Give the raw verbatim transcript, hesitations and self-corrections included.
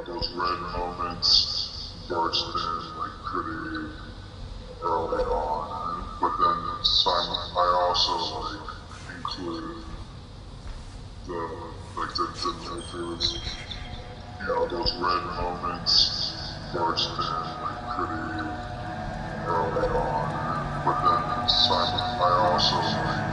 those red moments burst in like pretty early on, and, but then some, I also like include the like the, the makers, you know, those red moments burst in like pretty early on, and, but then some, I also like